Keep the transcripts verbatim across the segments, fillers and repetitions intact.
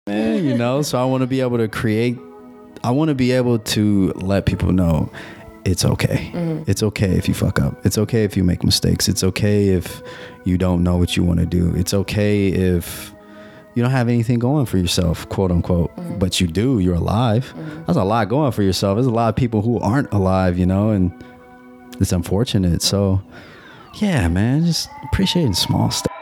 Man, you know, so I want to be able to create, I want to be able to let people know it's okay. Mm-hmm. It's okay if you fuck up. It's okay if you make mistakes. It's okay if you don't know what you want to do. It's okay if you don't have anything going for yourself, quote unquote, mm-hmm. but you do, you're alive. Mm-hmm. There's a lot going for yourself. There's a lot of people who aren't alive, you know, and it's unfortunate. So yeah, man, just appreciating small stuff.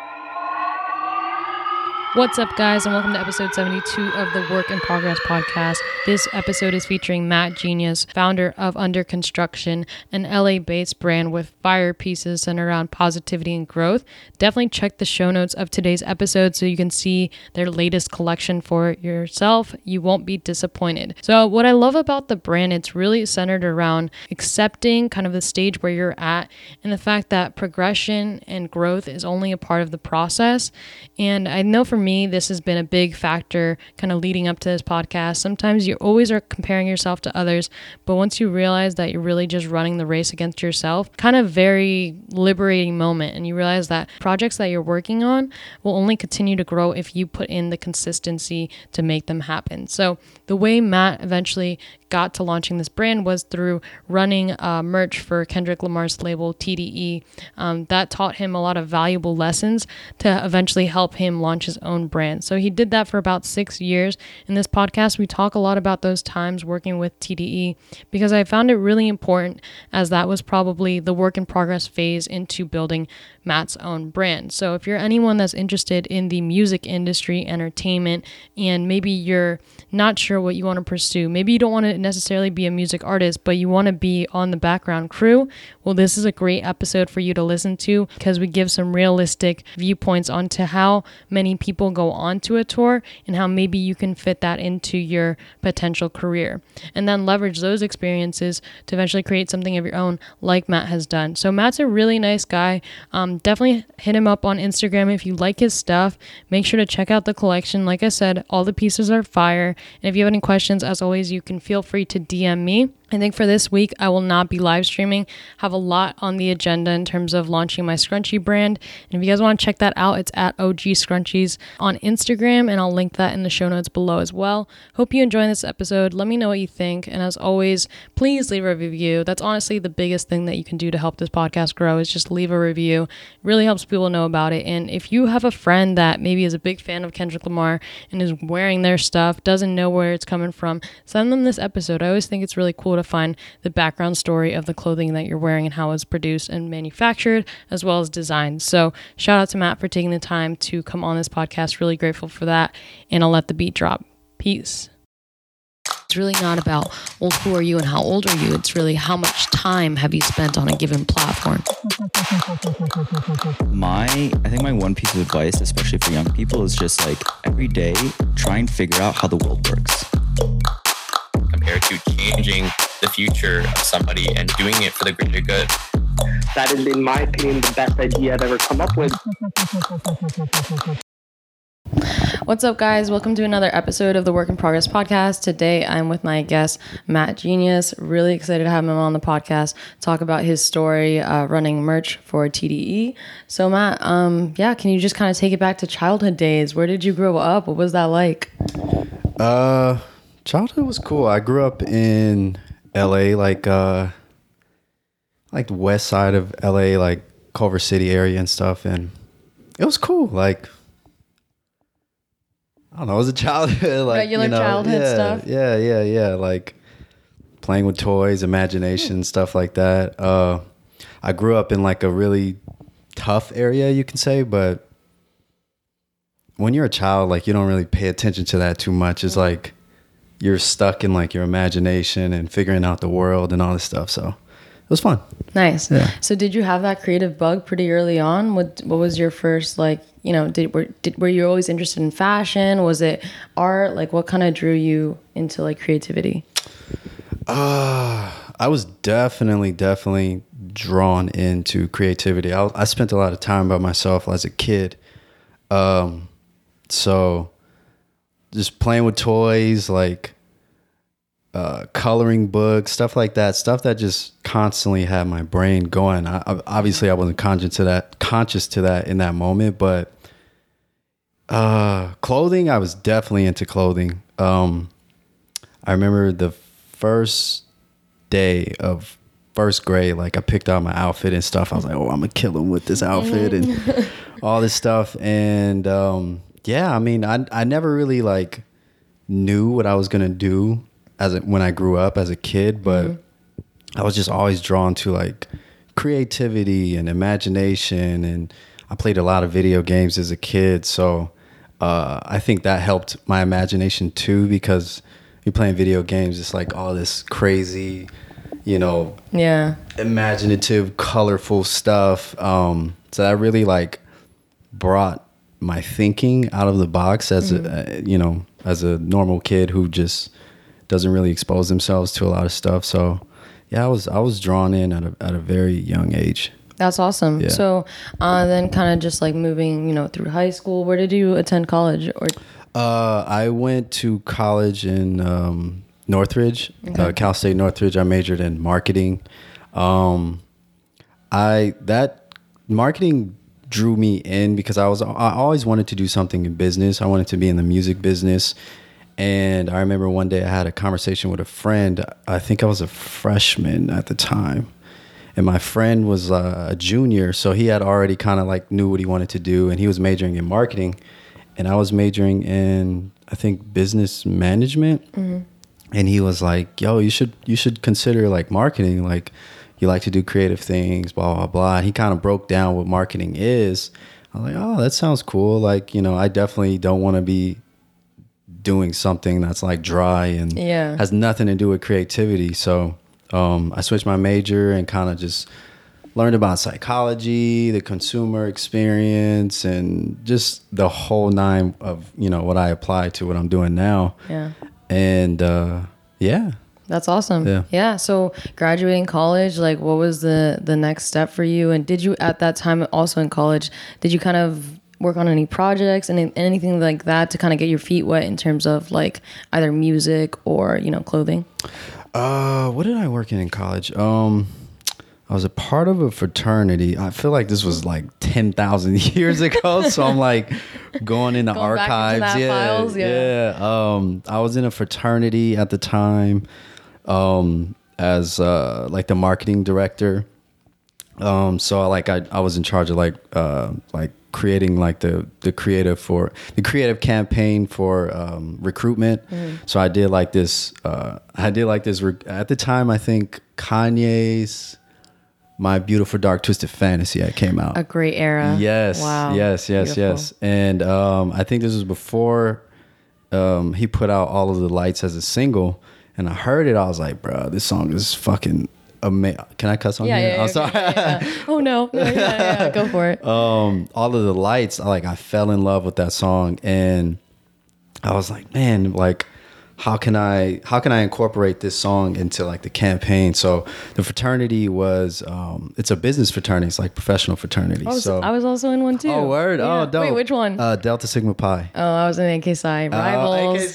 What's up, guys, and welcome to episode seventy-two of the Work in Progress podcast. This episode is featuring Matt Genius, founder of Under Construction, an L A-based brand with fire pieces centered around positivity and growth. Definitely check the show notes of today's episode so you can see their latest collection for yourself. You won't be disappointed. So what I love about the brand, it's really centered around accepting kind of the stage where you're at and the fact that progression and growth is only a part of the process. And I know for me, this has been a big factor kind of leading up to this podcast. Sometimes you always are comparing yourself to others, but once you realize that you're really just running the race against yourself, kind of very liberating moment. And you realize that projects that you're working on will only continue to grow if you put in the consistency to make them happen. So the way Matt eventually got to launching this brand was through running uh, merch for Kendrick Lamar's label T D E. Um, that taught him a lot of valuable lessons to eventually help him launch his own brand. So he did that for about six years. In this podcast, we talk a lot about those times working with T D E because I found it really important, as that was probably the work in progress phase into building Matt's own brand. So if you're anyone that's interested in the music industry, entertainment, and maybe you're not sure what you want to pursue, maybe you don't want to necessarily be a music artist, but you want to be on the background crew, well, this is a great episode for you to listen to because we give some realistic viewpoints onto how many people go on to a tour and how maybe you can fit that into your potential career and then leverage those experiences to eventually create something of your own like Matt has done. So Matt's a really nice guy. Um, definitely hit him up on Instagram if you like his stuff. Make sure to check out the collection. Like I said, all the pieces are fire. And if you have any questions, as always, you can feel free to D M me. I think for this week, I will not be live streaming. Have a lot on the agenda in terms of launching my scrunchie brand. And if you guys want to check that out, it's at O G Scrunchies on Instagram, and I'll link that in the show notes below as well. Hope you enjoy this episode. Let me know what you think. And as always, please leave a review. That's honestly the biggest thing that you can do to help this podcast grow is just leave a review. It really helps people know about it. And if you have a friend that maybe is a big fan of Kendrick Lamar and is wearing their stuff, doesn't know where it's coming from, send them this episode. I always think it's really cool to find the background story of the clothing that you're wearing and how it's produced and manufactured as well as designed. So shout out to Matt for taking the time to come on this podcast. Really grateful for that. And I'll let the beat drop. Peace. It's really not about, well, who are you and how old are you? It's really how much time have you spent on a given platform? My, I think my one piece of advice, especially for young people, is just like every day, try and figure out how the world works. Compared to changing the future of somebody and doing it for the greater good. That is, in my opinion, the best idea I've ever come up with. What's up, guys? Welcome to another episode of the Work in Progress podcast. Today, I'm with my guest, Matt Genius. Really excited to have him on the podcast, talk about his story uh, running merch for T D E. So, Matt, um, yeah, can you just kind of take it back to childhood days? Where did you grow up? What was that like? Uh... Childhood was cool. I grew up in L A, like uh, like the west side of L A, like Culver City area and stuff, and it was cool. Like, I don't know, it was a childhood, like regular you know, childhood yeah, stuff. Yeah, yeah, yeah. Like playing with toys, imagination, stuff like that. Uh, I grew up in like a really tough area, you can say, but when you're a child, like you don't really pay attention to that too much. It's like you're stuck in like your imagination and figuring out the world and all this stuff. So it was fun. Nice. Yeah. So did you have that creative bug pretty early on? What What was your first, like, you know, did were did were you always interested in fashion? Was it art? Like, what kind of drew you into like creativity? Uh, I was definitely, definitely drawn into creativity. I, I spent a lot of time by myself as a kid. Um, so just playing with toys, like uh, coloring books, stuff like that, stuff that just constantly had my brain going. I, obviously, I wasn't conscious to that, conscious to that in that moment, but Uh, clothing. I was definitely into clothing. Um, I remember the first day of first grade, like I picked out my outfit and stuff. I was like, oh, I'm gonna kill him with this outfit and all this stuff. And um, yeah, I mean, I I never really like knew what I was gonna do as a, when I grew up as a kid, but mm-hmm. I was just always drawn to like creativity and imagination, and I played a lot of video games as a kid, so uh, I think that helped my imagination too, because you're playing video games, it's like all this crazy, you know, yeah, imaginative, colorful stuff. Um, so that really like brought my thinking out of the box as mm-hmm. a, you know, as a normal kid who just doesn't really expose themselves to a lot of stuff. So yeah, I was I was drawn in at a at a very young age. That's awesome. Yeah. So uh, then kind of just like moving, you know, through high school, where did you attend college? Or uh, I went to college in um, Northridge, okay. uh, Cal State Northridge. I majored in marketing. Um, I that marketing drew me in because I was I always wanted to do something in business. I wanted to be in the music business. And I remember one day I had a conversation with a friend. I think I was a freshman at the time. And my friend was uh, a junior, so he had already kind of like knew what he wanted to do. And he was majoring in marketing. And I was majoring in, I think, business management. Mm-hmm. And he was like, yo, you should you should consider like marketing. Like, you like to do creative things, blah, blah, blah. And he kind of broke down what marketing is. I was like, oh, that sounds cool. Like, you know, I definitely don't want to be doing something that's like dry and yeah. has nothing to do with creativity. So um, I switched my major and kind of just learned about psychology, the consumer experience, and just the whole nine of, you know, what I apply to what I'm doing now. Yeah. And uh, yeah. That's awesome. Yeah. Yeah. So graduating college, like what was the, the next step for you? And did you at that time also in college, did you kind of work on any projects and anything like that to kind of get your feet wet in terms of like either music or, you know, clothing? Uh, what did I work in in college? Um, I was a part of a fraternity. I feel like this was like ten thousand years ago. So I'm like going into going archives. Back into that yeah, files, yeah. Yeah. Um, I was in a fraternity at the time, um, as, uh, like the marketing director. Um, so I, like, I, I was in charge of like, uh, like, creating like the the creative for the creative campaign for um recruitment. Mm. So I did like this uh I did like this rec- at the time I think Kanye's My Beautiful Dark Twisted Fantasy had came out. A great era. Yes. Wow. Yes, yes, Beautiful. yes. And um I think this was before um he put out All of the Lights as a single, and I heard it, I was like, bro, this song is fucking amazing. Can I cuss on yeah, here? Yeah, I'm okay, sorry. yeah, yeah. Oh no. Yeah, yeah, yeah. Go for it. Um, All of the Lights, like I fell in love with that song, and I was like, man, like how can I how can I incorporate this song into like the campaign? So the fraternity was um it's a business fraternity, it's like professional fraternity. Oh, so I was also in one too. Oh word. Yeah. Oh dope. Wait, which one? Uh Delta Sigma Pi. Oh, I was in A K Psi. Rivals. Uh, A K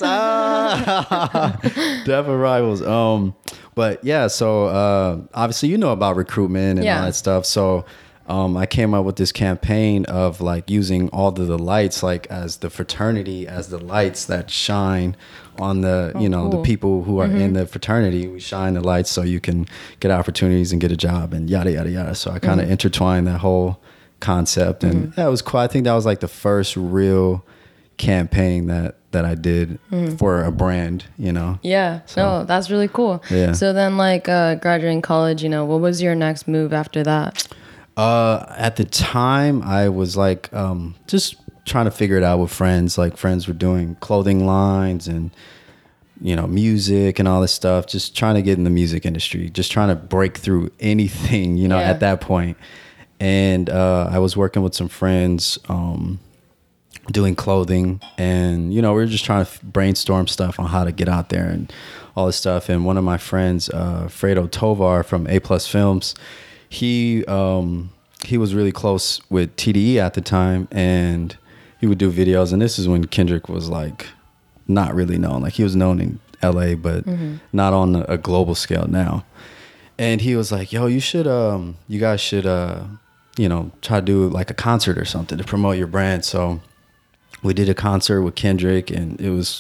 Psi. Definitely rivals. Um but yeah, so uh obviously you know about recruitment and yeah. all that stuff. So Um, I came up with this campaign of like using all of the lights, like as the fraternity, as the lights that shine on the, oh, you know, cool. the people who are mm-hmm. in the fraternity. We shine the lights so you can get opportunities and get a job and yada, yada, yada. So I kind of mm-hmm. intertwined that whole concept. And mm-hmm. yeah, it was cool. I think that was like the first real campaign that, that I did mm-hmm. for a brand, you know? Yeah. So, no, that's really cool. Yeah. So then like uh, graduating college, you know, what was your next move after that? Uh, at the time, I was like, um, just trying to figure it out with friends. Like friends were doing clothing lines and, you know, music and all this stuff. Just trying to get in the music industry. Just trying to break through anything, you know, yeah. at that point. And uh, I was working with some friends, um, doing clothing, and you know, we were just trying to brainstorm stuff on how to get out there and all this stuff. And one of my friends, uh, Fredo Tovar from A Plus Films. He um, he was really close with T D E at the time, and he would do videos. And this is when Kendrick was like not really known. Like he was known in L A, but mm-hmm. not on a global scale now. And he was like, "Yo, you should, um, you guys should, uh, you know, try to do like a concert or something to promote your brand." So we did a concert with Kendrick, and it was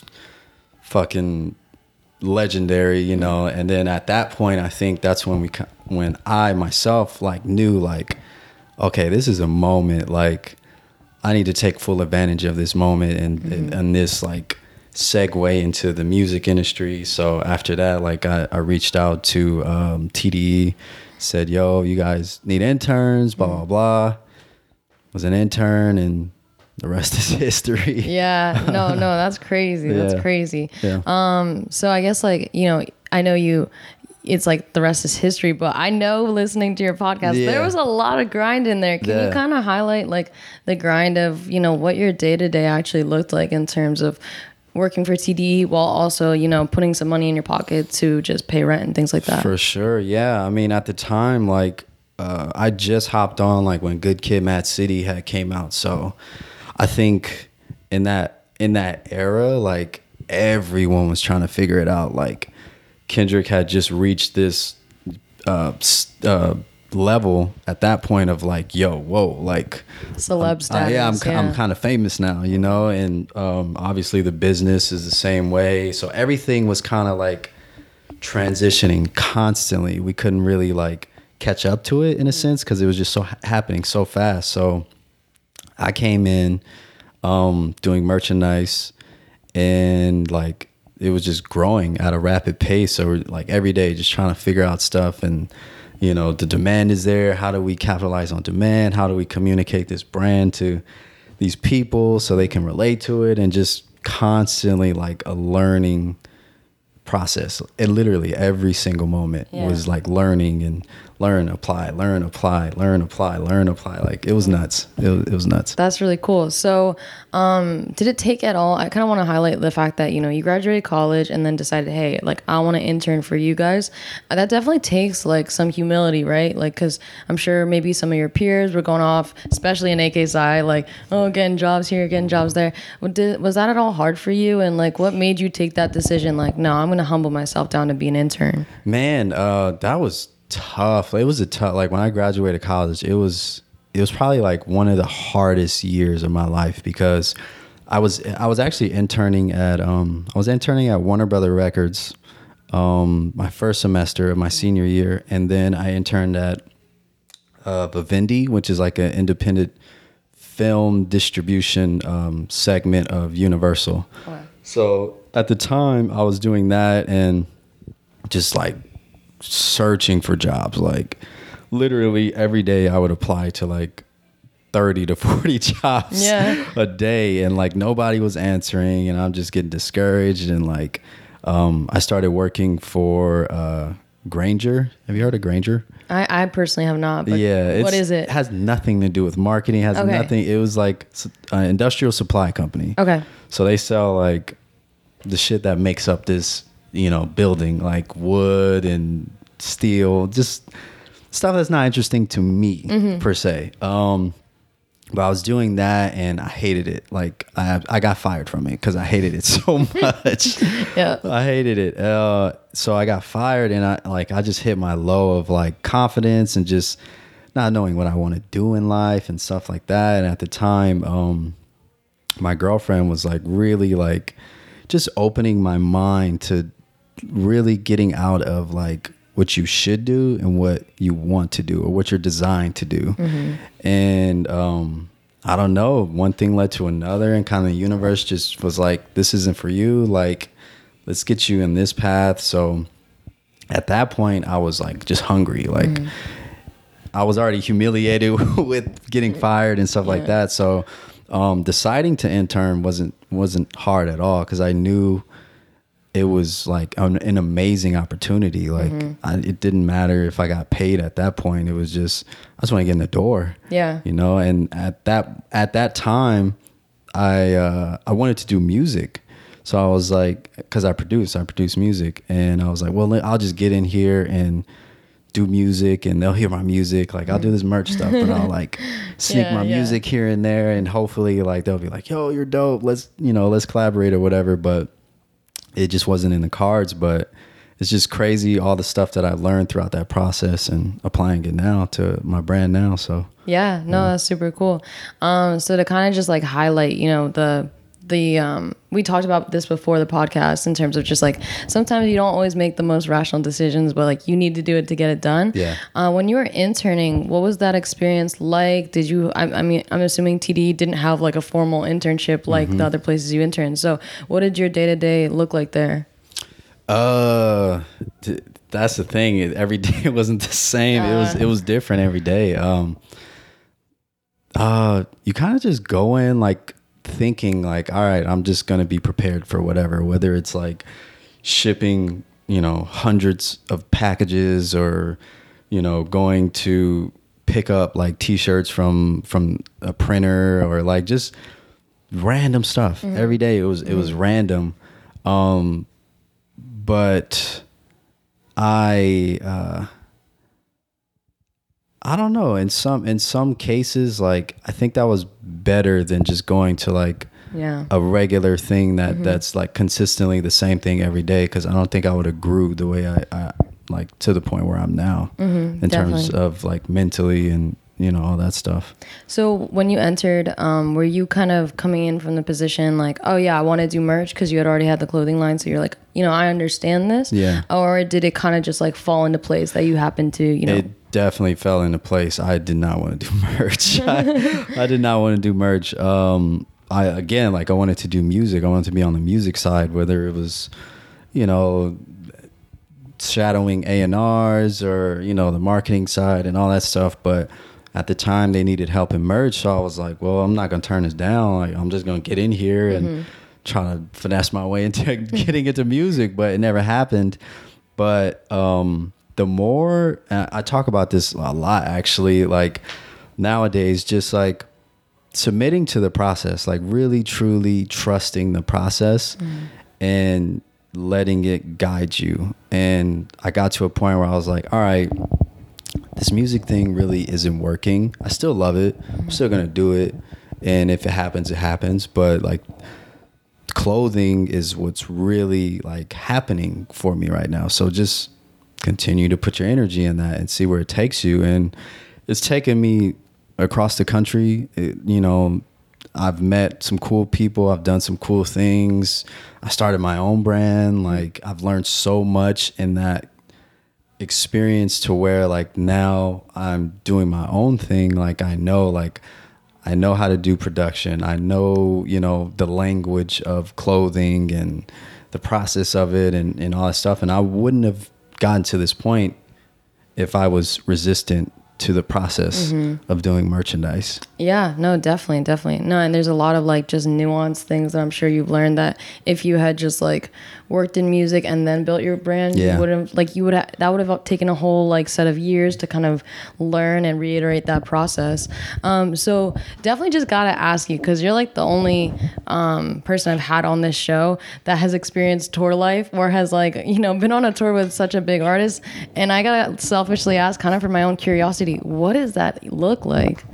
fucking legendary, you know. And then at that point, I think that's when we, when I myself like knew like, okay, this is a moment. Like, I need to take full advantage of this moment and mm-hmm. and, and this like segue into the music industry. So after that, like I, I reached out to um, T D E, said, "Yo, you guys need interns?" Blah blah blah. Was an intern, and the rest is history. Yeah, no, no, that's crazy. That's yeah. crazy. Yeah. Um, so I guess like, you know, I know you, it's like the rest is history, but I know listening to your podcast, yeah. there was a lot of grind in there. Can yeah. you kind of highlight like the grind of, you know, what your day to day actually looked like in terms of working for T D E while also, you know, putting some money in your pocket to just pay rent and things like that? For sure. Yeah. I mean, at the time, like, uh, I just hopped on like when Good Kid, Mad City had came out. So I think in that, in that era, like everyone was trying to figure it out. Like Kendrick had just reached this, uh, uh, level at that point of like, yo, whoa, like celeb status. Uh, yeah, I'm yeah. I'm kind of famous now, you know, and um, obviously the business is the same way. So everything was kind of like transitioning constantly. We couldn't really like catch up to it in a sense because it was just so ha- happening so fast. So I came in um, doing merchandise, and like it was just growing at a rapid pace. So we're like every day just trying to figure out stuff, and you know, the demand is there. How do we capitalize on demand? How do we communicate this brand to these people so they can relate to it? And just constantly like a learning process. It literally every single moment yeah. was like learning and learn, apply, learn, apply, learn, apply, learn, apply. Like it was nuts. It was, it was nuts. That's really cool. So um, did it take at all? I kind of want to highlight the fact that, you know, you graduated college and then decided, hey, like I want to intern for you guys. That definitely takes like some humility, right? Like, cause I'm sure maybe some of your peers were going off, especially in A K S I, like, oh, getting jobs here, getting jobs there. Did, was that at all hard for you? And like, what made you take that decision? Like, no, I'm going to humble myself down to be an intern. Man, uh, that was tough. It was a tough, like when I graduated college, it was, it was probably like one of the hardest years of my life because I was, I was actually interning at, um, I was interning at Warner Brother Records, um, my first semester of my senior year. And then I interned at, uh, Vivendi, which is like an independent film distribution, um, segment of Universal. Wow. So at the time I was doing that and just like searching for jobs. Like literally every day I would apply to like thirty to forty jobs yeah. a day, and like nobody was answering, and I'm just getting discouraged. And like um I started working for uh Grainger. Have you heard of Grainger? I, I personally have not, but yeah, it's, what is it? It has nothing to do with marketing. It has okay. nothing. It was like an industrial supply company. Okay. So they sell like the shit that makes up this, you know, building, like wood and steel, just stuff that's not interesting to me mm-hmm. per se. Um, but I was doing that and I hated it. Like I, I got fired from it because I hated it so much. yeah, I hated it. Uh, so I got fired, and I like I just hit my low of like confidence and just not knowing what I want to do in life and stuff like that. And at the time, um, my girlfriend was like really like just opening my mind to really getting out of like what you should do and what you want to do or what you're designed to do. Mm-hmm. And um, I don't know, one thing led to another, and kind of the universe just was like, this isn't for you. Like, let's get you in this path. So at that point I was like just hungry. Like mm-hmm. I was already humiliated with getting fired and stuff yeah. like that. So um, deciding to intern wasn't, wasn't hard at all, because I knew it was like an, an amazing opportunity. Like mm-hmm. I, it didn't matter if I got paid at that point. It was just, I just want to get in the door. Yeah. You know, and at that, at that time I, uh, I wanted to do music. So I was like, cause I produce, I produce music, and I was like, well, I'll just get in here and do music, and they'll hear my music. Like I'll do this merch stuff, but I'll like sneak yeah, my yeah. music here and there. And hopefully like, they'll be like, yo, you're dope. Let's, you know, let's collaborate or whatever. But it just wasn't in the cards. But it's just crazy all the stuff that I've learned throughout that process and applying it now to my brand now. So yeah, no, yeah. That's super cool. Um, so to kind of just like highlight, you know, the the um, we talked about this before the podcast in terms of just like sometimes you don't always make the most rational decisions, but like you need to do it to get it done. Yeah. Uh, when you were interning, what was that experience like? Did you? I, I mean, I'm assuming T D didn't have like a formal internship like mm-hmm. the other places you interned. So what did your day to day look like there? Uh, that's the thing. Every day wasn't the same. Uh, it was it was different every day. Um, uh, you kind of just go in like thinking like, all right, I'm just gonna be prepared for whatever. Whether it's like shipping, you know, hundreds of packages, or you know, going to pick up like T-shirts from from a printer, or like just random stuff. Mm-hmm. Every day it was it was mm-hmm. random. Um. But I, uh, I don't know. In some in some cases, like I think that was better than just going to like yeah. a regular thing that mm-hmm. that's like consistently the same thing every day. Because I don't think I would have grew the way I, I like to the point where I'm now mm-hmm, in definitely. terms of like mentally and you know all that stuff. So when you entered, um, were you kind of coming in from the position like, oh yeah, I want to do merch because you had already had the clothing line, so you're like, you know, I understand this. Yeah. Or did it kind of just like fall into place that you happened to, you know? It definitely fell into place. I did not want to do merch. I, I did not want to do merch. Um, I again, like I wanted to do music. I wanted to be on the music side, whether it was, you know, shadowing A and R's or you know the marketing side and all that stuff, but at the time they needed help in merch, so I was like, well, I'm not gonna turn this down. Like I'm just gonna get in here and mm-hmm. try to finesse my way into getting into music, but it never happened. But um, the more I talk about this a lot, actually, like nowadays, just like submitting to the process, like really truly trusting the process mm-hmm. and letting it guide you. And I got to a point where I was like, all right, this music thing really isn't working. I still love it. I'm still going to do it. And if it happens, it happens. But like clothing is what's really like happening for me right now. So just continue to put your energy in that and see where it takes you. And it's taken me across the country. It, you know, I've met some cool people. I've done some cool things. I started my own brand. Like I've learned so much in that experience to where like now I'm doing my own thing. Like I know like I know how to do production. I know, you know, the language of clothing and the process of it and, and all that stuff. And I wouldn't have gotten to this point if I was resistant to the process mm-hmm. of doing merchandise. Yeah, no, definitely, definitely. No, and there's a lot of like just nuanced things that I'm sure you've learned that if you had just like worked in music and then built your brand, yeah. you would have like you would have that would have taken a whole like set of years to kind of learn and reiterate that process. Um, so definitely just gotta ask you, because you're like the only um, person I've had on this show that has experienced tour life or has like, you know, been on a tour with such a big artist. And I gotta selfishly ask, kind of for my own curiosity, what does that look like?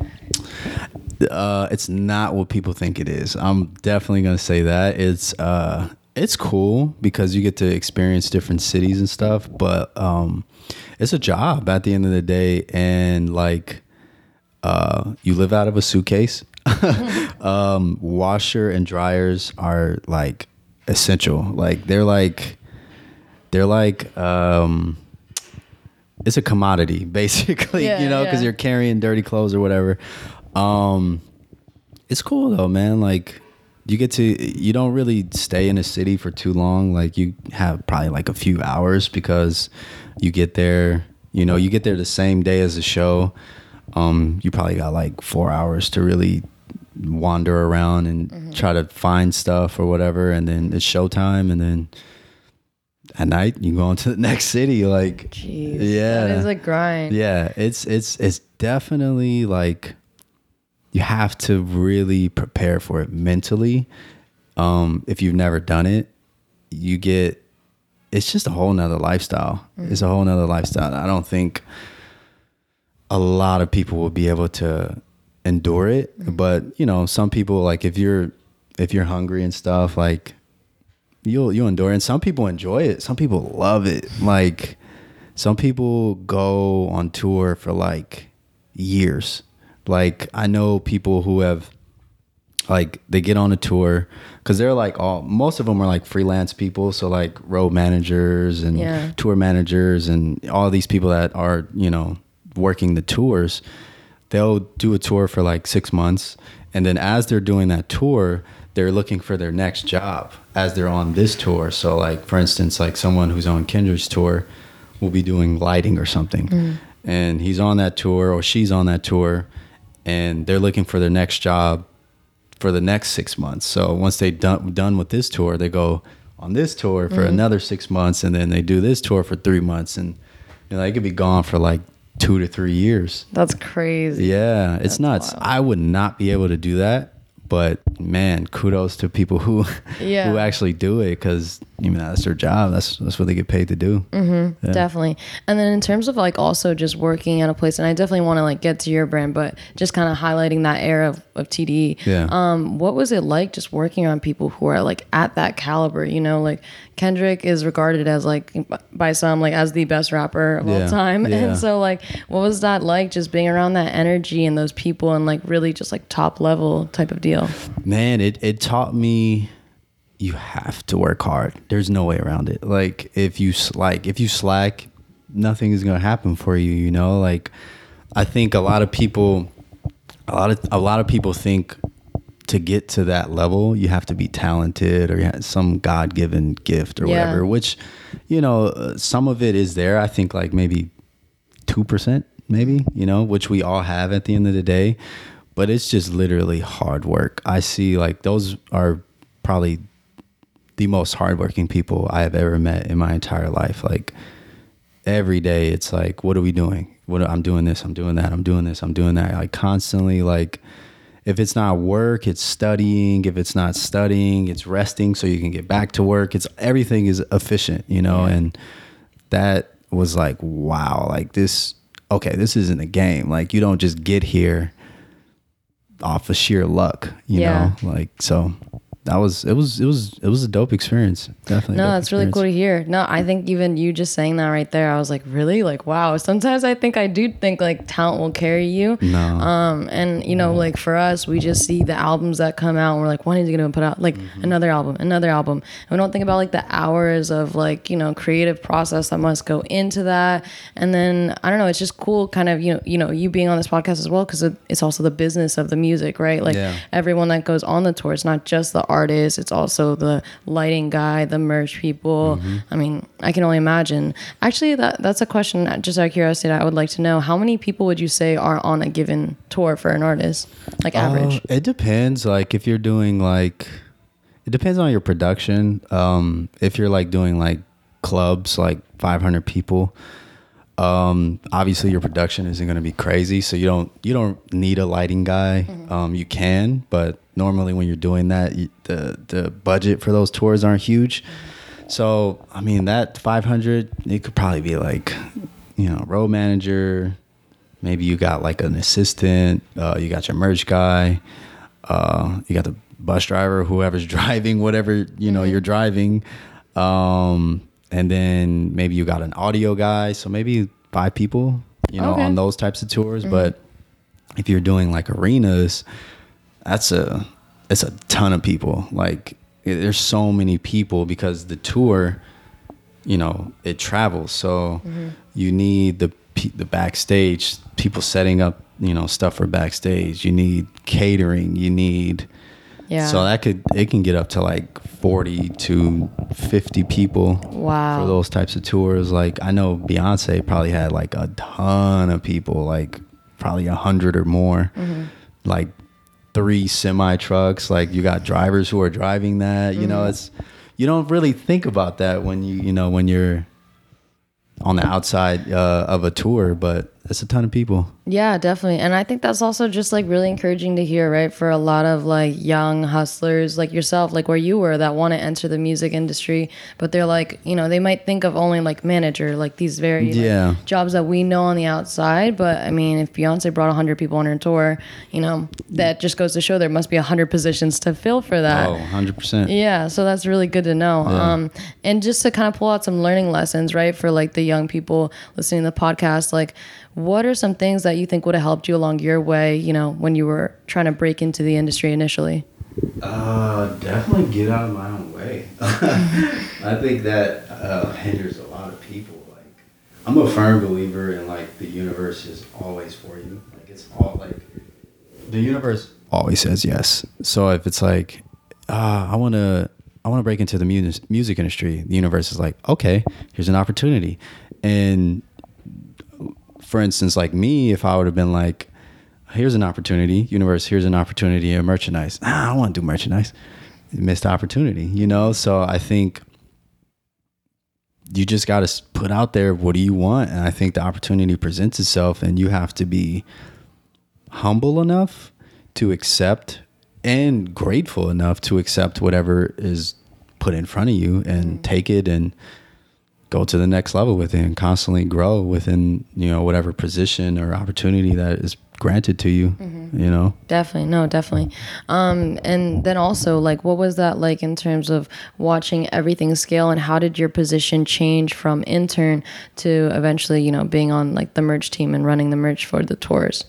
Uh, it's not what people think it is. I'm definitely gonna say that. It's uh, it's cool because you get to experience different cities and stuff, but um, it's a job at the end of the day, and like uh, you live out of a suitcase. um, washer and dryers are like essential. Like they're like they're like um, it's a commodity basically, yeah, you know, because yeah. you're carrying dirty clothes or whatever. Um, it's cool though, man. Like you get to, you don't really stay in a city for too long. Like you have probably like a few hours because you get there, you know, you get there the same day as the show. Um, you probably got like four hours to really wander around and mm-hmm. try to find stuff or whatever. And then it's showtime. And then at night you go on to the next city. Like, jeez, yeah, that is a grind. Yeah. It's, it's, it's definitely like, you have to really prepare for it mentally. Um, if you've never done it, you get, it's just a whole nother lifestyle. Mm-hmm. It's a whole nother lifestyle. I don't think a lot of people will be able to endure it, mm-hmm. but you know, some people, like if you're, if you're hungry and stuff, like you'll you'll endure it. And some people enjoy it. Some people love it. Like some people go on tour for like years. Like I know people who have like they get on a tour because they're like all most of them are like freelance people, so like road managers and Yeah. tour managers and all these people that are, you know, working the tours. They'll do a tour for like six months, and then as they're doing that tour, they're looking for their next job as they're on this tour. So like for instance, like someone who's on Kendra's tour will be doing lighting or something, mm. and he's on that tour or she's on that tour, and they're looking for their next job for the next six months. So once they done done with this tour, they go on this tour for mm. another six months, and then they do this tour for three months, and you know, they could be gone for like two to three years. That's crazy. Yeah, it's That's nuts. wild. I would not be able to do that, but man, kudos to people who yeah. who actually do it, because I mean that's their job. That's that's what they get paid to do. Mm-hmm, yeah. Definitely. And then in terms of like also just working at a place, and I definitely want to like get to your brand, but just kind of highlighting that era of, of T D E. Yeah. Um, what was it like just working around people who are like at that caliber? You know, like Kendrick is regarded as like by some like as the best rapper of yeah. all time, yeah. and so like what was that like just being around that energy and those people and like really just like top level type of deal? Man, it it taught me you have to work hard. There's no way around it. Like if you like if you slack, nothing is gonna happen for you. You know, like I think a lot of people, a lot of a lot of people think to get to that level you have to be talented or you have some God-given gift or Yeah. whatever. Which, you know, uh, some of it is there. I think like maybe two percent, maybe. You know, which we all have at the end of the day. But it's just literally hard work. I see like those are probably the most hardworking people I have ever met in my entire life. Like every day it's like, what are we doing? What I'm doing this, I'm doing that, I'm doing this, I'm doing that. Like constantly, like if it's not work, it's studying. If it's not studying, it's resting so you can get back to work. It's everything is efficient, you know, yeah. and that was like, wow, like this, okay, this isn't a game. Like you don't just get here off of sheer luck, you yeah. know, like, so that was, it was, it was, it was a dope experience. Definitely. No, dope that's really experience. cool to hear. No, I think even you just saying that right there, I was like, really? Like, wow. Sometimes I think I do think like talent will carry you. No. Um, and you know, like for us, we just see the albums that come out and we're like, when is he going to put out like mm-hmm. another album, another album? And we don't think about like the hours of like, you know, creative process that must go into that. And then, I don't know, it's just cool kind of, you know, you know, you being on this podcast as well, because it, it's also the business of the music, right? Like yeah. everyone that goes on the tour, it's not just the artist, it's also the lighting guy, the merch people. Mm-hmm. I mean, I can only imagine. Actually, that that's a question, just out of curiosity, that I would like to know. How many people would you say are on a given tour for an artist? Like average? Uh, it depends. Like if you're doing like, it depends on your production. Um, if you're like doing like clubs, like five hundred people, um, obviously your production isn't going to be crazy. So you don't, you don't need a lighting guy. Mm-hmm. Um, you can, but normally when you're doing that, you, the, the budget for those tours aren't huge. Mm-hmm. So, I mean, that five hundred, it could probably be like, you know, road manager, maybe you got like an assistant, uh, you got your merch guy, uh, you got the bus driver, whoever's driving, whatever, you know, mm-hmm. you're driving. Um, and then maybe you got an audio guy. So maybe five people, you know, okay. on those types of tours. Mm-hmm. But if you're doing like arenas, that's a, it's a ton of people. Like there's so many people because the tour, you know, it travels. So mm-hmm. you need the, the backstage, people setting up, you know, stuff for backstage. You need catering. You need, yeah. So that could, it can get up to like forty to fifty people. Wow. For those types of tours. Like I know Beyonce probably had like a ton of people, like probably a hundred or more, mm-hmm. like three semi trucks. Like you got drivers who are driving that, you mm-hmm. know, it's, you don't really think about that when you, you know, when you're on the outside uh, of a tour, but that's a ton of people. Yeah, definitely. And I think that's also just like really encouraging to hear, right? For a lot of like young hustlers like yourself, like where you were, that want to enter the music industry, but they're like, you know, they might think of only like manager, like these very Yeah. like, jobs that we know on the outside. But I mean, if Beyonce brought one hundred people on her tour, you know, that just goes to show there must be one hundred positions to fill for that. Oh, one hundred percent. Yeah, so that's really good to know. Yeah. Um, and just to kind of pull out some learning lessons, right, for like the young people listening to the podcast, like what are some things that you think would have helped you along your way, you know, when you were trying to break into the industry initially? Uh, definitely get out of my own way. I think that uh, hinders a lot of people. Like, I'm a firm believer in like the universe is always for you. Like it's all like the universe always says yes. So if it's like, ah, I want to, I want to break into the mu- music industry, the universe is like, okay, here's an opportunity. And for instance, like me, if I would have been like, here's an opportunity, universe, here's an opportunity in merchandise. Ah, I don't want to do merchandise. Missed opportunity, you know? So I think you just got to put out there, what do you want? And I think the opportunity presents itself and you have to be humble enough to accept and grateful enough to accept whatever is put in front of you and mm. take it and go to the next level with it and constantly grow within, you know, whatever position or opportunity that is granted to you, mm-hmm. you know? Definitely. No, definitely. Um, and then also, like, what was that like in terms of watching everything scale, and how did your position change from intern to eventually, you know, being on like the merch team and running the merch for the tours?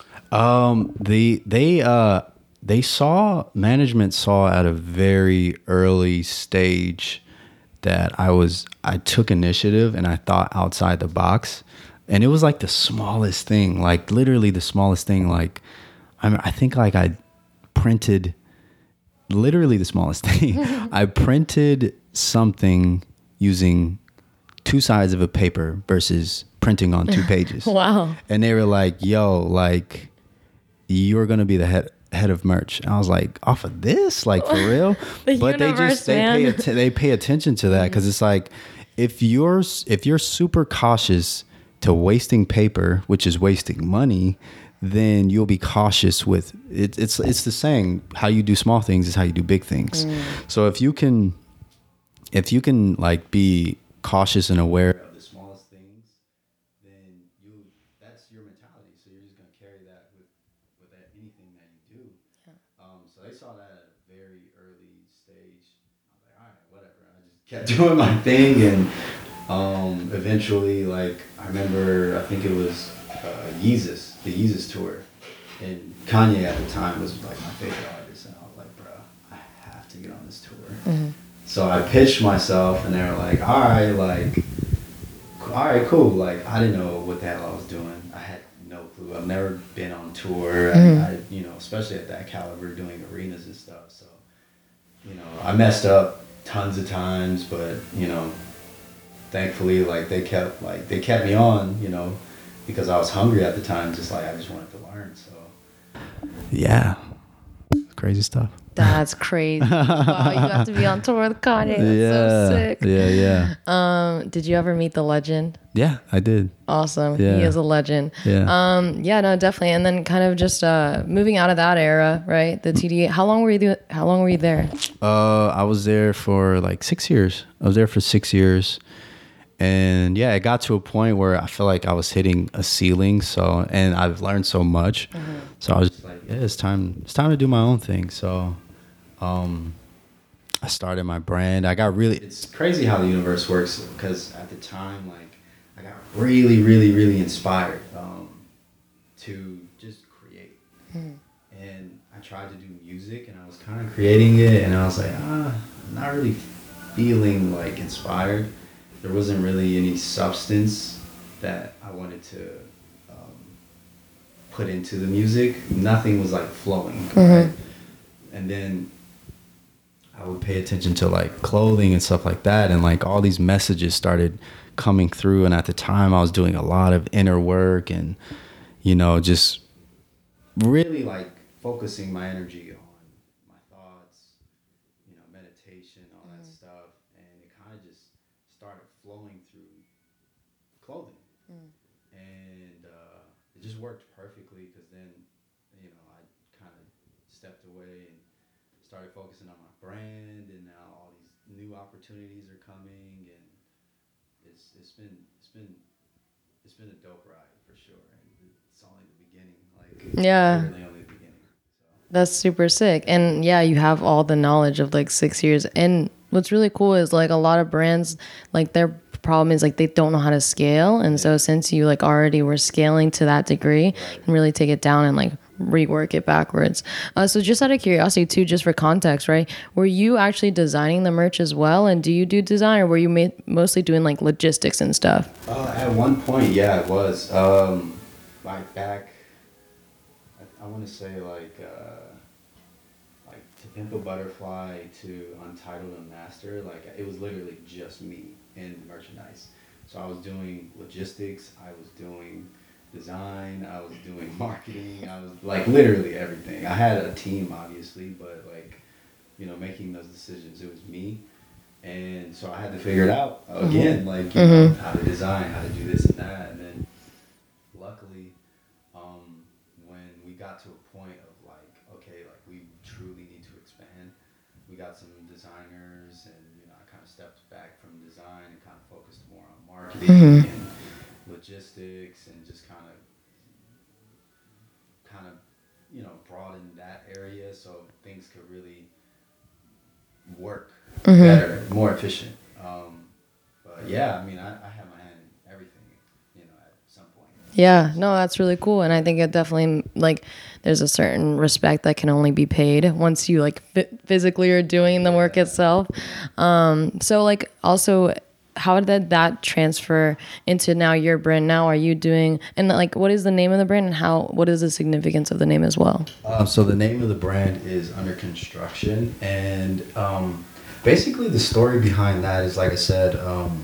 Um, the, they, uh, they saw, management saw at a very early stage that I was, I took initiative and I thought outside the box, and it was like the smallest thing, like literally the smallest thing. Like, I I think like I printed literally the smallest thing. I printed something using two sides of a paper versus printing on two pages. Wow. And they were like, yo, like you're going to be the head, head of merch. And I was like, off of this, like for real. the but universe, they just they man. pay att- they pay attention to that, because it's like if you're if you're super cautious to wasting paper, which is wasting money, then you'll be cautious with it. It's it's the saying, how you do small things is how you do big things. Mm. So if you can if you can like be cautious and aware of the smallest things, then you that's your mentality. So you're just gonna carry that with with that, anything that you do. Yeah. Um, so they saw that at a very early stage. I was like, all right, whatever. I just kept doing my thing, and um, eventually, like I remember, I think it was uh, Yeezus, the Yeezus tour, and Kanye at the time was like my favorite artist, and I was like, bro, I have to get on this tour. Mm-hmm. So I pitched myself, and they were like, all right, like, all right, cool. Like, I didn't know what the hell I was doing. I had no clue. I've never been on tour. Mm-hmm. I, I, you know, especially at that caliber, doing arenas and stuff. So, you know, I messed up tons of times, but you know, thankfully, like they kept, like they kept me on, you know, because I was hungry at the time. Just like I just wanted to learn. So, yeah, crazy stuff. That's crazy. Wow, you got to be on tour with Kanye. That's yeah, so sick. Yeah, yeah. Um, did you ever meet the legend? Yeah, I did. Awesome. Yeah. He is a legend. Yeah. Um, yeah, no, definitely. And then kind of just uh, moving out of that era, right? The T D A. How long were you? Do- how long were you there? Uh, I was there for like six years. I was there for six years. And yeah, it got to a point where I feel like I was hitting a ceiling. So, and I've learned so much. Mm-hmm. So I was just like, yeah, it's time. It's time to do my own thing. So, um, I started my brand. I got really. It's crazy how the universe works, because at the time, like, I got really, really, really inspired um, to just create. Mm-hmm. And I tried to do music, and I was kind of creating it, and I was like, ah, I'm not really feeling like inspired. There wasn't really any substance that I wanted to um, put into the music. Nothing was like flowing, mm-hmm. right? And then I would pay attention to like clothing and stuff like that, and like all these messages started coming through. And at the time, I was doing a lot of inner work, and you know, just really like focusing my energy on my thoughts, you know, meditation, all that mm. stuff, and it kind of just started flowing through clothing. Mm. And uh, just worked perfectly because then, you know, I kind of stepped away and started focusing on my brand, and now all these new opportunities are coming, and it's it's been it's been it's been a dope ride for sure. And it's only the beginning, like Yeah. literally only the beginning. So. That's super sick. And yeah, you have all the knowledge of like six years. And what's really cool is like a lot of brands, like their problem is like they don't know how to scale. And so since you like already were scaling to that degree, you can really take it down and like rework it backwards. Uh, so just out of curiosity too, just for context, right? Were you actually designing the merch as well? And do you do design, or were you ma- mostly doing like logistics and stuff? Uh, at one point, yeah, it was. Um, like back, I, I want to say like, uh, like To Pimp a Butterfly to Untitled Unmastered, like it was literally just me in merchandise. So I was doing logistics, I was doing design, I was doing marketing, I was like literally everything. I had a team obviously, but like, you know, making those decisions, it was me. And so I had to figure it out again, mm-hmm. like you mm-hmm. know, how to design, how to do this and that. And then luckily, um, when we got to a point of like, okay, like we truly need to expand, we got some designers, and you know, I kind of stepped back from design and kind of focused more on marketing mm-hmm. and logistics, and just kind of, kind of, you know, broaden that area so things could really work mm-hmm. better, more efficient. Um, but yeah, I mean, I, I have my hand in everything, you know, at some point. Yeah, no, that's really cool. And I think it definitely, like, there's a certain respect that can only be paid once you, like, f- physically are doing the work itself. Um, so, like, also, how did that transfer into now your brand? Now are you doing, and like, what is the name of the brand, and how, what is the significance of the name as well? Um, so the name of the brand is Under Construction, and um, basically the story behind that is, like I said, um,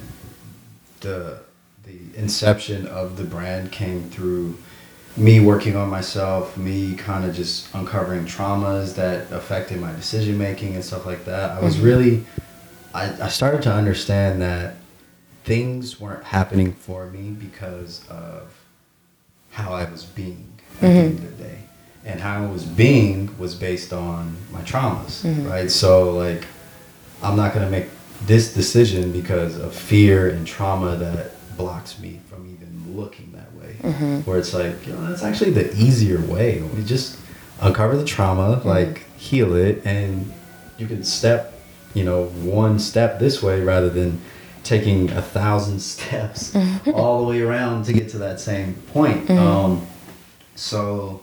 the the inception of the brand came through me working on myself, me kind of just uncovering traumas that affected my decision making and stuff like that. I was really, I, I started to understand that things weren't happening for me because of how I was being at mm-hmm. the end of the day. And how I was being was based on my traumas, mm-hmm. right? So, like, I'm not going to make this decision because of fear and trauma that blocks me from even looking that way. Mm-hmm. Where it's like, you know, that's actually the easier way. We just uncover the trauma, mm-hmm. like, heal it, and you can step, you know, one step this way rather than taking a thousand steps mm-hmm. all the way around to get to that same point. Mm-hmm. Um, so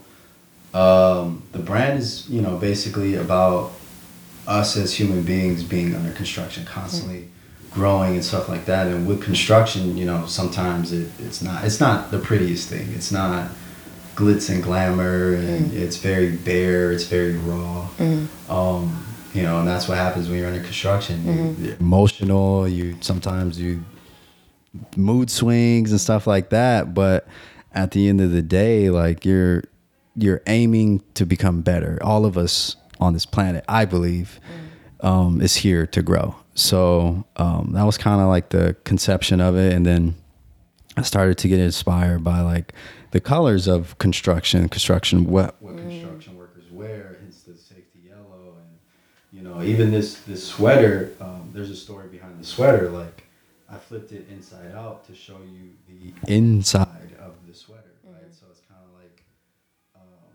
um, the brand is, you know, basically about us as human beings being under construction, constantly mm-hmm. growing and stuff like that. And with construction, you know, sometimes it, it's not it's not the prettiest thing. It's not glitz and glamour, and mm-hmm. it's very bare. It's very raw. Mm-hmm. Um, You know, and that's what happens when you're under construction. Mm-hmm. You're emotional. You sometimes you mood swings and stuff like that. But at the end of the day, like you're you're aiming to become better. All of us on this planet, I believe, mm-hmm. um, is here to grow. So um, that was kind of like the conception of it, and then I started to get inspired by like the colors of construction, construction what what mm-hmm. construction workers wear. Hence the safety yellow. You know, even this, this sweater, um, there's a story behind the sweater. Like, I flipped it inside out to show you the inside of the sweater, right? Mm-hmm. So it's kind of like um,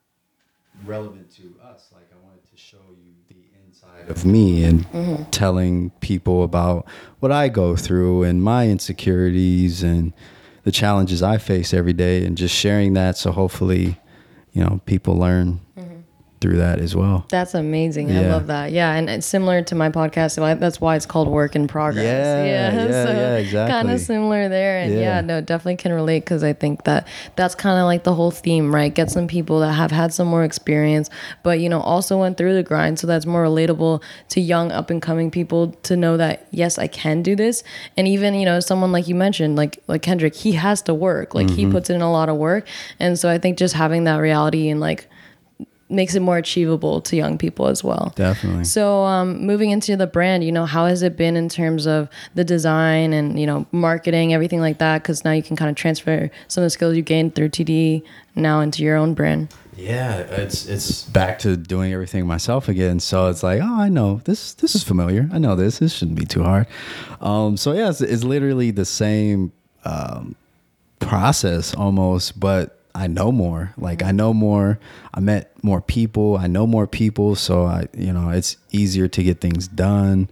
relevant to us. Like, I wanted to show you the inside of me and mm-hmm. telling people about what I go through and my insecurities and the challenges I face every day, and just sharing that so hopefully, you know, people learn mm-hmm. through that as well. That's amazing. Yeah. I love that. Yeah, and it's similar to my podcast, so I, that's why it's called Work in Progress. Yeah, yeah, yeah, so yeah exactly. Kind of similar there, and yeah, yeah no, definitely can relate, because I think that that's kind of like the whole theme, right? Get some people that have had some more experience, but you know, also went through the grind, so that's more relatable to young up and coming people to know that yes, I can do this. And even, you know, someone like you mentioned, like like Kendrick, he has to work, like mm-hmm. he puts in a lot of work, and so I think just having that reality and like makes it more achievable to young people as well. Definitely. So um, moving into the brand, you know, how has it been in terms of the design and, you know, marketing, everything like that? Because now you can kind of transfer some of the skills you gained through T D E now into your own brand. Yeah, it's it's back to doing everything myself again. So it's like, oh, I know this. This is familiar. I know this. This shouldn't be too hard. Um, so yeah, it's, it's literally the same um, process almost, but I know more. Like I know more. I met more people. I know more people. So I, you know, it's easier to get things done.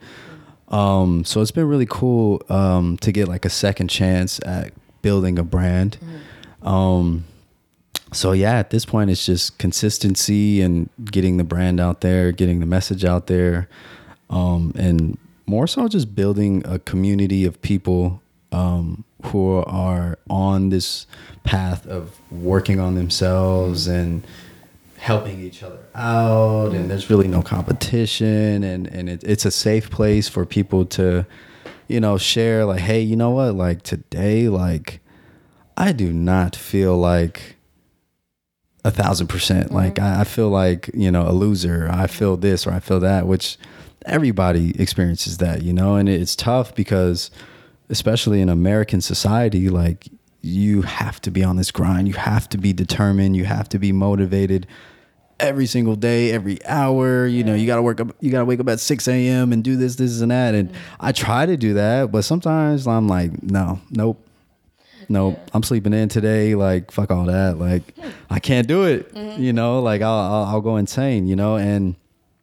Um, so it's been really cool um, to get like a second chance at building a brand. Mm-hmm. Um, So yeah, at this point, it's just consistency and getting the brand out there, getting the message out there, um, and more so just building a community of people um, who are on this path of working on themselves and helping each other out. And there's really no competition, and and it, it's a safe place for people to, you know, share like, hey, you know what, like today, like I do not feel like a thousand percent. Mm-hmm. Like I, I feel like, you know, a loser. I feel this or I feel that, which everybody experiences that, you know, and it's tough because especially in American society, like you have to be on this grind. You have to be determined. You have to be motivated every single day, every hour. You know, you got to work up, you got to wake up at six a.m. and do this, this and that. And mm-hmm. I try to do that, but sometimes I'm like, no, nope. No, yeah. I'm sleeping in today. Like, fuck all that. Like, I can't do it. Mm-hmm. You know, like I'll, I'll I'll go insane. You know, and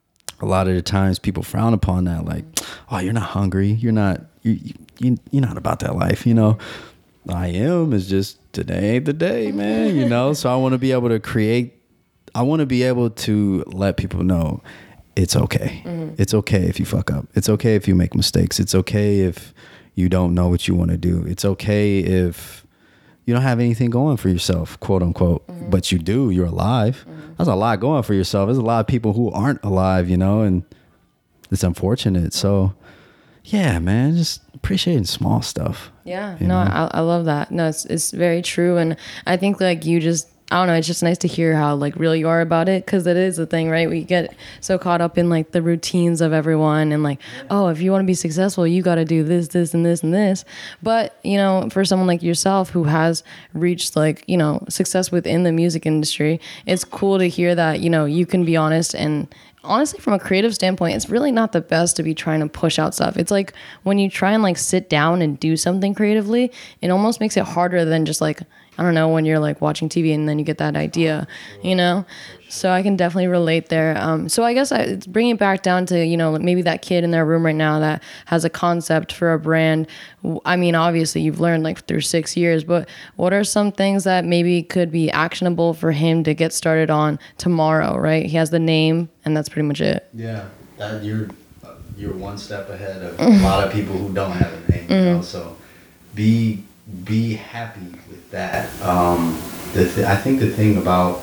a lot of the times people frown upon that. Like, oh, you're not hungry. You're not. You you you're not about that life. You know, I am. It's just today ain't the day, man. You know, so I want to be able to create. I want to be able to let people know it's okay. Mm-hmm. It's okay if you fuck up. It's okay if you make mistakes. It's okay if you don't know what you want to do. It's okay if you don't have anything going for yourself, quote unquote, mm-hmm. but you do, you're alive. Mm-hmm. There's a lot going for yourself. There's a lot of people who aren't alive, you know, and it's unfortunate. So yeah, man, just appreciating small stuff. Yeah, no, I, I love that. No, it's, it's very true. And I think like you just, I don't know, it's just nice to hear how like real you are about it, because it is a thing, right? We get so caught up in like the routines of everyone and like, oh, if you want to be successful, you got to do this, this, and this, and this. But, you know, for someone like yourself who has reached like, you know, success within the music industry, it's cool to hear that, you know, you can be honest. And honestly, from a creative standpoint, it's really not the best to be trying to push out stuff. It's like when you try and like sit down and do something creatively, it almost makes it harder than just like, I don't know, when you're like watching T V and then you get that idea, you know? So I can definitely relate there. Um, so I guess I, it's bringing it back down to, you know, maybe that kid in their room right now that has a concept for a brand. I mean, obviously you've learned like through six years, but what are some things that maybe could be actionable for him to get started on tomorrow, right? He has the name and that's pretty much it. Yeah, that you're, you're one step ahead of a lot of people who don't have a name, you mm-hmm. know? So be... be happy with that. Um, the th- I think the thing about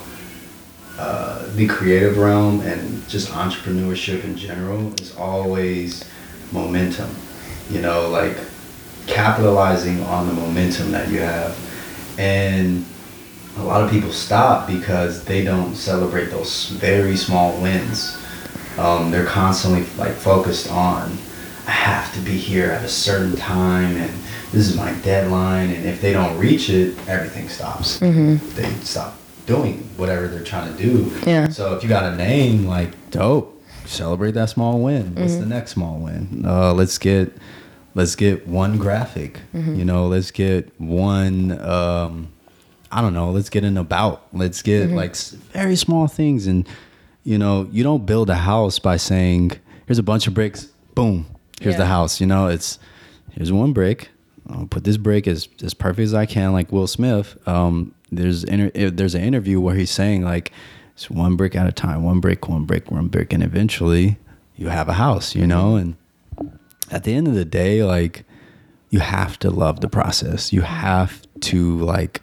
uh, the creative realm and just entrepreneurship in general is always momentum. You know, like capitalizing on the momentum that you have. And a lot of people stop because they don't celebrate those very small wins. Um, they're constantly like focused on, I have to be here at a certain time and this is my deadline, and if they don't reach it, everything stops. Mm-hmm. They stop doing whatever they're trying to do. Yeah. So if you got a name, like, dope, celebrate that small win. Mm-hmm. What's the next small win? Uh, let's get let's get one graphic. Mm-hmm. You know, let's get one. Um, I don't know. Let's get an about. Let's get mm-hmm. like very small things, and you know, you don't build a house by saying, "Here's a bunch of bricks. Boom, here's yeah. the house." You know, it's here's one brick. I'll put this brick as, as perfect as I can, like Will Smith. Um, there's inter- there's an interview where he's saying like, it's one brick at a time, one brick, one brick, one brick, and eventually you have a house, you know? And at the end of the day, like, you have to love the process. You have to like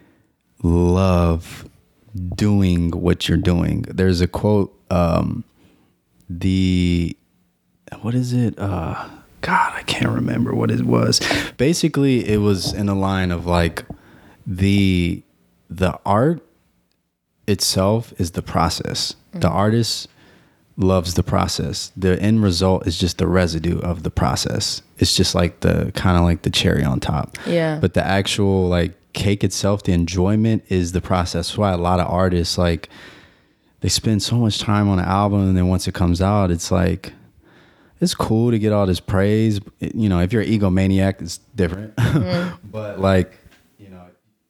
love doing what you're doing. There's a quote, um, the, what is it? Uh, God, I can't remember what it was. Basically, it was in a line of like the the art itself is the process. Mm-hmm. The artist loves the process. The end result is just the residue of the process. It's just like the kind of like the cherry on top. Yeah. But the actual like cake itself, the enjoyment is the process. That's why a lot of artists, like, they spend so much time on an album, and then once it comes out, it's like, it's cool to get all this praise. You know, if you're an egomaniac, it's different. Mm-hmm. But like, you know,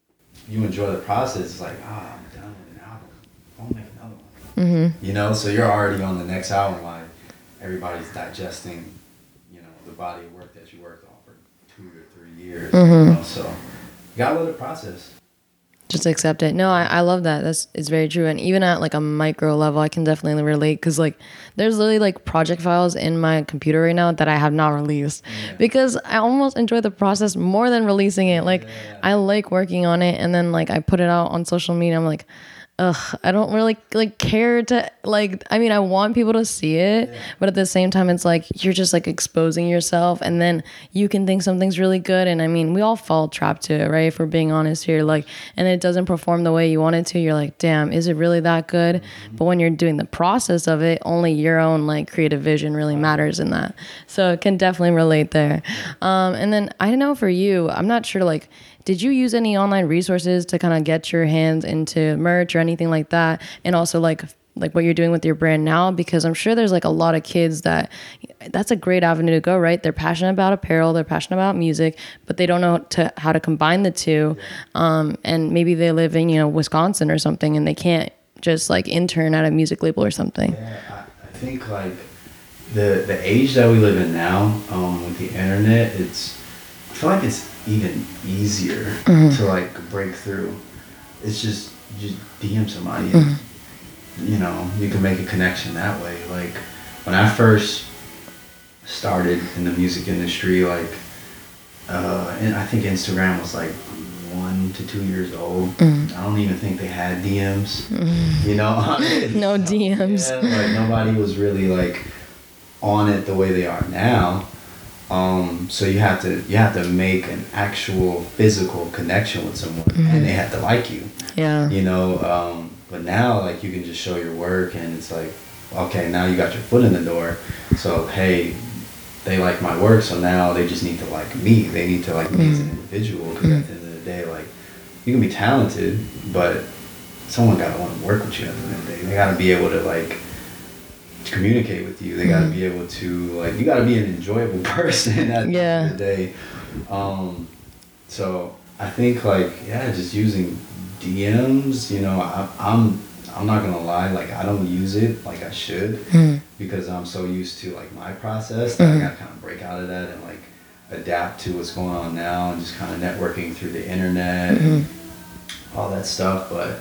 you enjoy the process. It's like, ah, I'm done with an album. I'll make another one. Mm-hmm. You know, so you're already on the next album. Like, everybody's digesting, you know, the body of work that you worked on for two or three years. Mm-hmm. You know, so you gotta let it process. Just accept it. No, I, I love that. That's it's very true. And even at like a micro level, I can definitely relate, because like there's literally like project files in my computer right now that I have not released, yeah. because I almost enjoy the process more than releasing it. Like, yeah. I like working on it, and then like I put it out on social media. I'm like, ugh, I don't really like care to like, I mean, I want people to see it, yeah. but at the same time, it's like, you're just like exposing yourself, and then you can think something's really good. And I mean, we all fall trapped to it, right? If we're being honest here, like, and it doesn't perform the way you want it to, you're like, damn, is it really that good? Mm-hmm. But when you're doing the process of it, only your own like creative vision really matters in that. So it can definitely relate there. Um, and then I know for you, I'm not sure, like, did you use any online resources to kind of get your hands into merch or anything like that? And also like like what you're doing with your brand now? Because I'm sure there's like a lot of kids that that's a great avenue to go, right? They're passionate about apparel, they're passionate about music, but they don't know to how to combine the two. Um, and maybe they live in, you know, Wisconsin or something, and they can't just like intern at a music label or something. Yeah, I, I think like the the age that we live in now, um, with the internet, it's I feel like it's even easier mm-hmm. to like break through. It's just you just D M somebody and mm-hmm. you know, you can make a connection that way. Like when I first started in the music industry, like uh and I think Instagram was like one to two years old. Mm-hmm. I don't even think they had D Ms. Mm-hmm. You know? No D Ms. Yeah, like nobody was really like on it the way they are now. Um, so you have to you have to make an actual physical connection with someone, mm-hmm. and they have to like you. Yeah. You know, um, but now like you can just show your work, and it's like, okay, now you got your foot in the door. So hey, they like my work, so now they just need to like me. They need to like me mm-hmm. as an individual, because mm-hmm. at the end of the day, like you can be talented, but someone gotta want to work with you at the end of the day. They gotta be able to like communicate with you. They got to mm-hmm. be able to like you got to be an enjoyable person at the yeah. end of the day. Um, so I think like yeah, just using D Ms. You know, I, I'm I'm not gonna lie. Like I don't use it like I should mm-hmm. because I'm so used to like my process that mm-hmm. I got to kind of break out of that and like adapt to what's going on now and just kind of networking through the internet mm-hmm. and all that stuff. But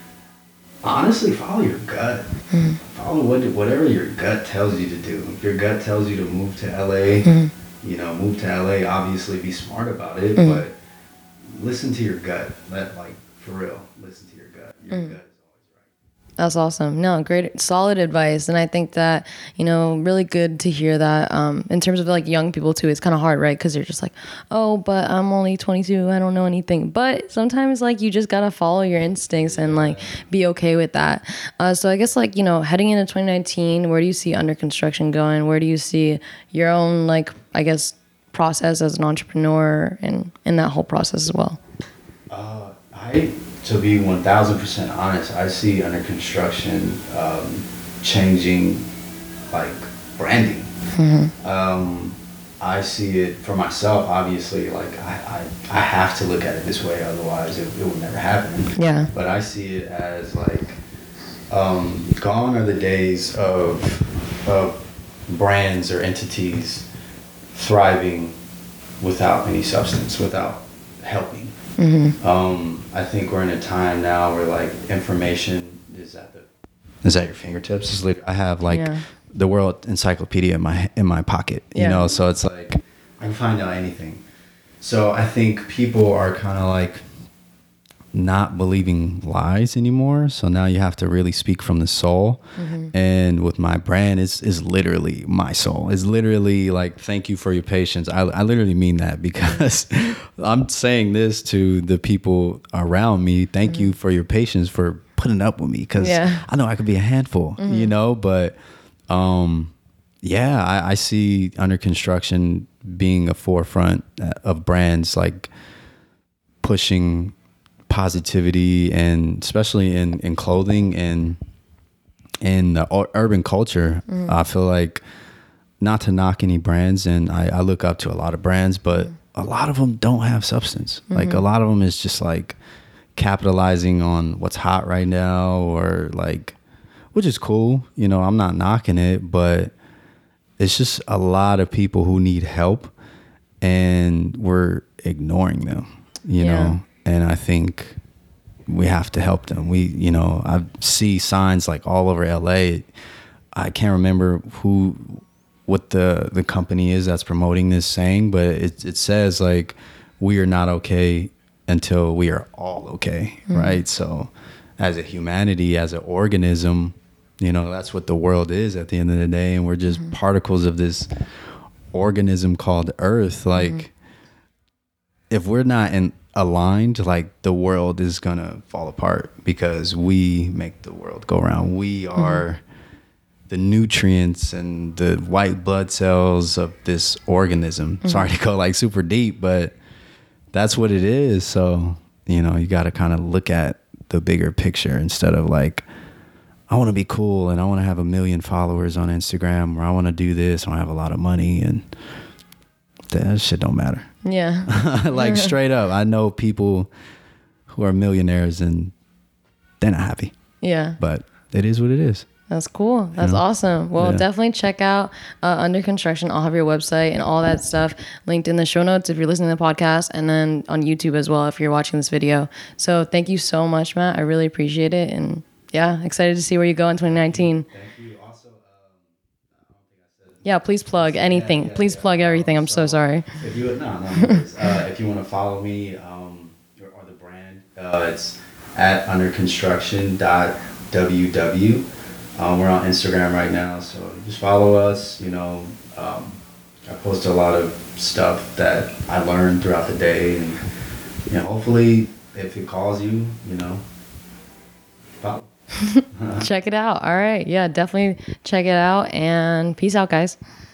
honestly, follow your gut. Mm-hmm. Follow what, whatever your gut tells you to do. If your gut tells you to move to L A, mm-hmm. you know, move to L A. Obviously, be smart about it, mm-hmm. but listen to your gut. Let like for real, listen to your gut. Your mm-hmm. gut is always right. That's awesome. No, great, solid advice. And I think that, you know, really good to hear that. Um, in terms of like young people too, it's kind of hard, right? Because they're just like, oh, but I'm only twenty-two. I don't know anything. But sometimes like you just got to follow your instincts and like be okay with that. Uh, so I guess like, you know, heading into twenty nineteen, where do you see Under Construction going? Where do you see your own, like, I guess, process as an entrepreneur and in that whole process as well? Uh, I... To be one thousand percent honest, I see Under Construction um, changing, like, branding. Mm-hmm. Um, I see it for myself, obviously, like, I, I, I have to look at it this way, otherwise it, it would never happen. Yeah. But I see it as, like, um, gone are the days of, of brands or entities thriving without any substance, without helping. Mm-hmm. Um, I think we're in a time now where like information is at the is at your fingertips. It's like I have like yeah. the World Encyclopedia in my in my pocket, you yeah. know. So it's like I can find out anything. So I think people are kind of like not believing lies anymore. So now you have to really speak from the soul. Mm-hmm. And with my brand, it's, it's literally my soul. It's literally like, thank you for your patience. I, I literally mean that because I'm saying this to the people around me. Thank mm-hmm. you for your patience, for putting up with me because Yeah. I know I could be a handful, Mm-hmm. you know. But um, yeah, I, I see Under Construction being a forefront of brands like pushing positivity, and especially in in clothing and in the ur- urban culture. Mm-hmm. I feel like, not to knock any brands, and I, I look up to a lot of brands, but a lot of them don't have substance. Mm-hmm. Like a lot of them is just like capitalizing on what's hot right now, or like, which is cool. You know, I'm not knocking it, but it's just a lot of people who need help and we're ignoring them, you Yeah. know? And I think we have to help them. We, you know, I see signs like all over L A. I can't remember who, what the, the company is that's promoting this saying, but it, it says like, we are not okay until we are all okay. Mm-hmm. Right. So as a humanity, as an organism, you know, that's what the world is at the end of the day. And we're just mm-hmm. particles of this organism called Earth. Like mm-hmm. if we're not in aligned, like the world is gonna fall apart because we make the world go round. We are mm-hmm. the nutrients and the white blood cells of this organism. Mm-hmm. Sorry to go like super deep, but that's what it is. So, you know, you got to kind of look at the bigger picture instead of like, I want to be cool and I want to have a million followers on Instagram, or I want to do this, I want to have a lot of money, and that shit don't matter. Yeah. Like straight up, I know people who are millionaires and they're not happy. Yeah. But it is what it is. That's cool. That's you know? awesome. Well, yeah. definitely check out uh, Under Construction. I'll have your website and all that stuff linked in the show notes if you're listening to the podcast, and then on YouTube as well if you're watching this video. So thank you so much, Matt. I really appreciate it. And yeah, excited to see where you go in twenty nineteen. Thank you. Also, um, I don't think I said. Yeah, please plug anything. Yeah, yeah, please yeah. plug everything. I'm so, so sorry. If you no, no, no uh, if you want to follow me um, or, or the brand, uh, it's at underconstruction dot w w. Um, we're on Instagram right now, so just follow us. You know, um, I post a lot of stuff that I learned throughout the day, and you know, hopefully, if it calls you, you know, follow. Check it out. All right. Yeah, definitely check it out. And peace out, guys.